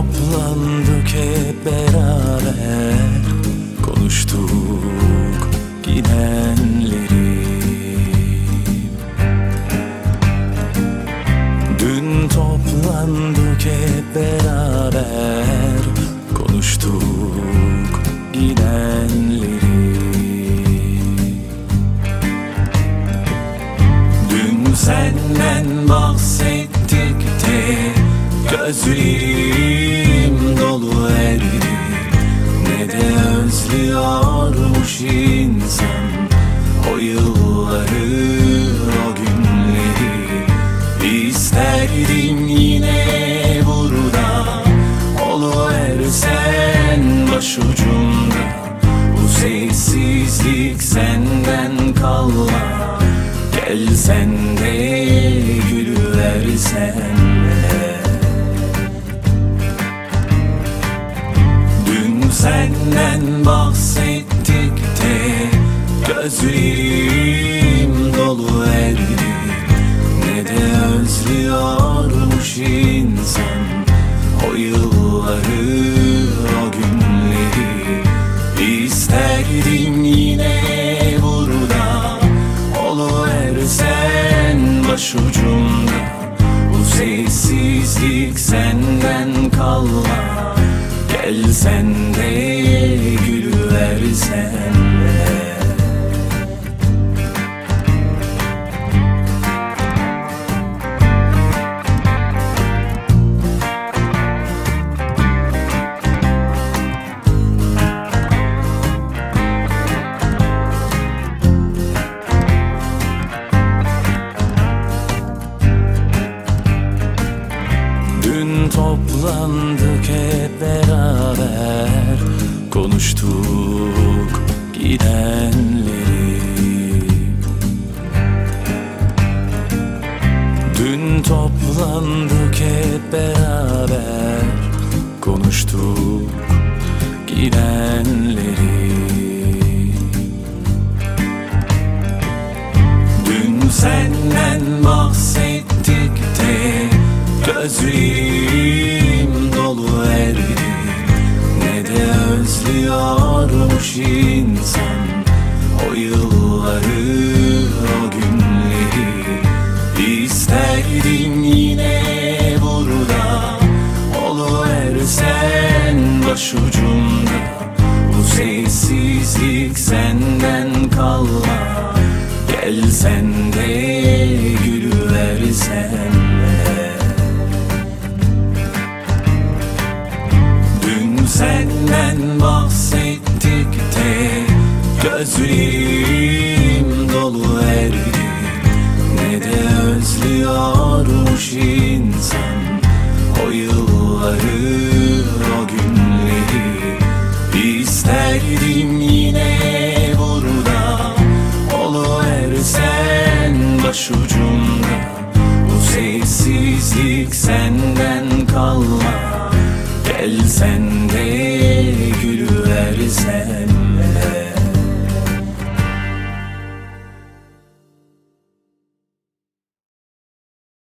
toplandık hep beraber, konuştuk gidenleri. Dün toplandık hep beraber, konuştuk gidenleri. Dün senden bahsettik de gözlerim dolu erdi. Ne de özlüyormuş insan o yılları, o günleri. İsterdim yine burada oluversen başucumda. Bu sessizlik senden kalma, gelsen de gülüversen. Dün senden bahsettik de gözlerim dolu erdi. Ne de özlüyormuş insan o yılları, o günleri. İsterdim yine burada oluversen başucumda. Bu sessizlik senden kalma, gelsen de gülüversen. Dün toplandık hep beraber, konuştuk gidenleri. Dün toplandık hep beraber, konuştuk gidenleri. Dün senden bahsettik de gözlerim dolu erdi. Ne de özlüyormuş insan o yılları, o günleri. İsterdim yine burada oluversen başucumda. Bu sessizlik senden kalma, gelsen de gülüversen. Senden bahsettik de gözlerim dolu erdi. Ne de özlüyormuş insan o yılları, o günleri. İsterdim yine burada oluversen başucumda. Bu sessizlik senden kalma, gelsen de